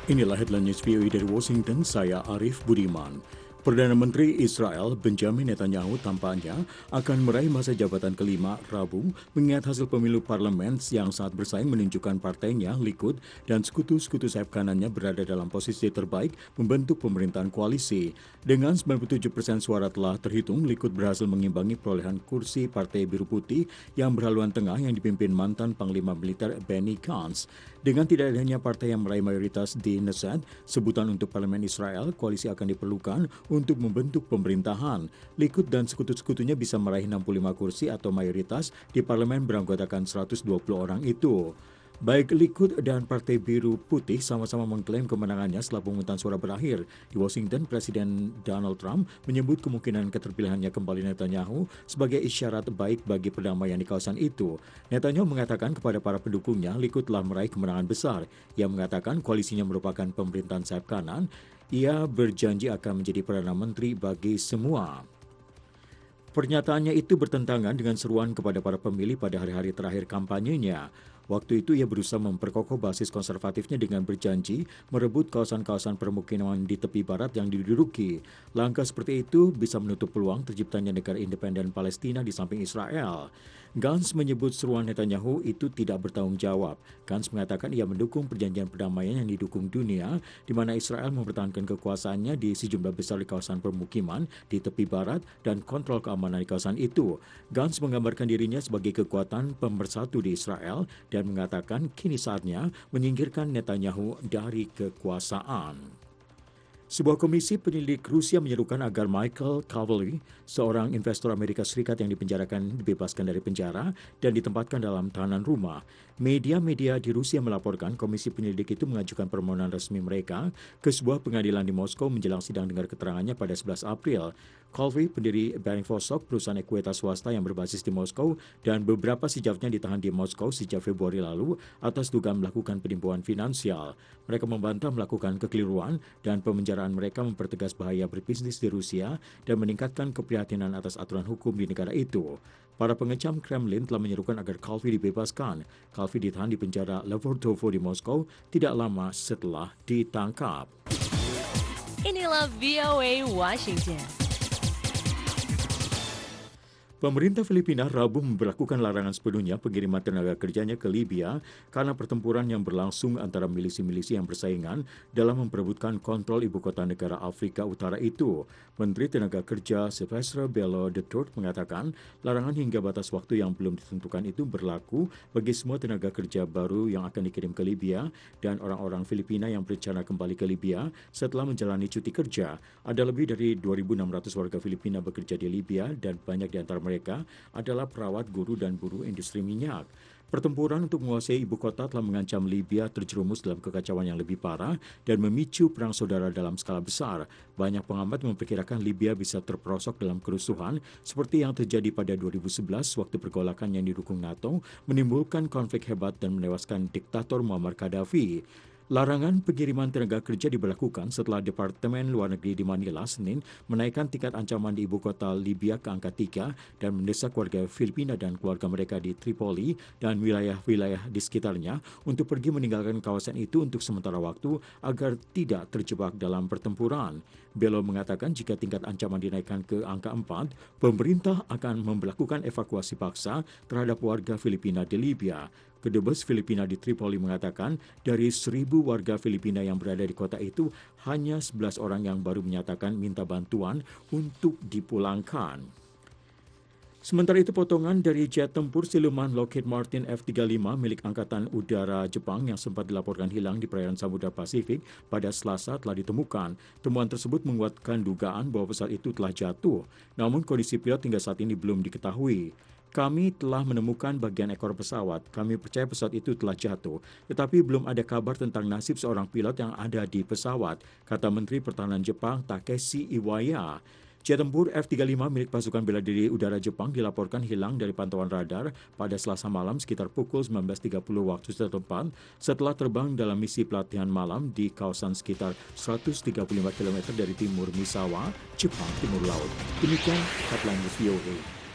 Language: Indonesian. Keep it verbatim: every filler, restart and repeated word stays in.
Inilah headline news V O A dari Washington, saya Arif Budiman. Perdana Menteri Israel Benjamin Netanyahu tampaknya akan meraih masa jabatan kelima Rabu mengingat hasil pemilu parlemen yang saat bersaing menunjukkan partainya, Likud, dan sekutu-sekutu sayap kanannya berada dalam posisi terbaik membentuk pemerintahan koalisi. Dengan sembilan puluh tujuh persen suara telah terhitung, Likud berhasil mengimbangi perolehan kursi Partai Biru Putih yang berhaluan tengah yang dipimpin mantan Panglima Militer Benny Gantz. Dengan tidak adanya partai yang meraih mayoritas di Knesset, sebutan untuk parlemen Israel, koalisi akan diperlukan untuk membentuk pemerintahan. Likud dan sekutu-sekutunya bisa meraih enam puluh lima kursi atau mayoritas di parlemen beranggotakan seratus dua puluh orang itu. Baik Likud dan Partai Biru Putih sama-sama mengklaim kemenangannya setelah pemungutan suara berakhir. Di Washington, Presiden Donald Trump menyebut kemungkinan keterpilihannya kembali Netanyahu sebagai isyarat baik bagi perdamaian di kawasan itu. Netanyahu mengatakan kepada para pendukungnya, Likud telah meraih kemenangan besar. Ia mengatakan koalisinya merupakan pemerintahan sayap kanan. Ia berjanji akan menjadi Perdana Menteri bagi semua. Pernyataannya itu bertentangan dengan seruan kepada para pemilih pada hari-hari terakhir kampanyenya. Waktu itu ia berusaha memperkokoh basis konservatifnya dengan berjanji merebut kawasan-kawasan permukiman di tepi barat yang diduduki. Langkah seperti itu bisa menutup peluang terciptanya negara independen Palestina di samping Israel. Gantz menyebut seruan Netanyahu itu tidak bertanggung jawab. Gantz mengatakan ia mendukung perjanjian perdamaian yang didukung dunia, di mana Israel mempertahankan kekuasaannya di sejumlah besar di kawasan permukiman di tepi barat dan kontrol keamanan di kawasan itu. Gantz menggambarkan dirinya sebagai kekuatan pemersatu di Israel dan mengatakan kini saatnya menyingkirkan Netanyahu dari kekuasaan. Sebuah komisi penyelidik Rusia menyerukan agar Michael Cavalry, seorang investor Amerika Serikat yang dipenjarakan, dibebaskan dari penjara dan ditempatkan dalam tahanan rumah. Media-media di Rusia melaporkan komisi penyelidik itu mengajukan permohonan resmi mereka ke sebuah pengadilan di Moskow menjelang sidang dengar keterangannya pada sebelas April. Cavalry, pendiri Beringfosok, perusahaan ekuitas swasta yang berbasis di Moskow, dan beberapa sejawatnya ditahan di Moskow sejak Februari lalu atas dugaan melakukan penipuan finansial. Mereka membantah melakukan kekeliruan dan pemenjaraan mereka mempertegas bahaya berbisnis di Rusia dan meningkatkan keprihatinan atas aturan hukum di negara itu. Para pengecam Kremlin telah menyerukan agar Cavalry dibebaskan. Cavalry ditahan di penjara Lefortovo di Moskow tidak lama setelah ditangkap. Inilah V O A Washington. Pemerintah Filipina Rabu memberlakukan larangan sepenuhnya pengiriman tenaga kerjanya ke Libya karena pertempuran yang berlangsung antara milisi-milisi yang bersaingan dalam memperebutkan kontrol ibu kota negara Afrika Utara itu. Menteri Tenaga Kerja Silvestre Bello de Tour mengatakan larangan hingga batas waktu yang belum ditentukan itu berlaku bagi semua tenaga kerja baru yang akan dikirim ke Libya dan orang-orang Filipina yang berencana kembali ke Libya setelah menjalani cuti kerja. Ada lebih dari dua ribu enam ratus warga Filipina bekerja di Libya dan banyak di antara mereka adalah perawat, guru, dan buruh industri minyak. Pertempuran untuk menguasai ibu kota telah mengancam Libya terjerumus dalam kekacauan yang lebih parah dan memicu perang saudara dalam skala besar. Banyak pengamat memperkirakan Libya bisa terperosok dalam kerusuhan seperti yang terjadi pada dua ribu sebelas waktu pergolakan yang didukung NATO menimbulkan konflik hebat dan menewaskan diktator Muammar Gaddafi. Larangan pengiriman tenaga kerja diberlakukan setelah Departemen Luar Negeri di Manila Senin menaikkan tingkat ancaman di ibu kota Libya ke angka tiga dan mendesak warga Filipina dan keluarga mereka di Tripoli dan wilayah-wilayah di sekitarnya untuk pergi meninggalkan kawasan itu untuk sementara waktu agar tidak terjebak dalam pertempuran. Bello mengatakan jika tingkat ancaman dinaikkan ke angka empat, pemerintah akan memberlakukan evakuasi paksa terhadap warga Filipina di Libya. Kedubes Filipina di Tripoli mengatakan dari seribu warga Filipina yang berada di kota itu, hanya sebelas orang yang baru menyatakan minta bantuan untuk dipulangkan. Sementara itu, potongan dari jet tempur siluman Lockheed Martin F tiga puluh lima milik Angkatan Udara Jepang yang sempat dilaporkan hilang di perairan Samudra Pasifik pada Selasa telah ditemukan. Temuan tersebut menguatkan dugaan bahwa pesawat itu telah jatuh, namun kondisi pilot hingga saat ini belum diketahui. Kami telah menemukan bagian ekor pesawat. Kami percaya pesawat itu telah jatuh. Tetapi belum ada kabar tentang nasib seorang pilot yang ada di pesawat, kata Menteri Pertahanan Jepang Takeshi Iwaya. Jet tempur F tiga puluh lima milik pasukan bela diri udara Jepang dilaporkan hilang dari pantauan radar pada Selasa malam sekitar pukul sembilan belas tiga puluh waktu setempat setelah terbang dalam misi pelatihan malam di kawasan sekitar seratus tiga puluh lima kilometer dari timur Misawa, Jepang Timur Laut. Demikian headline news V O A.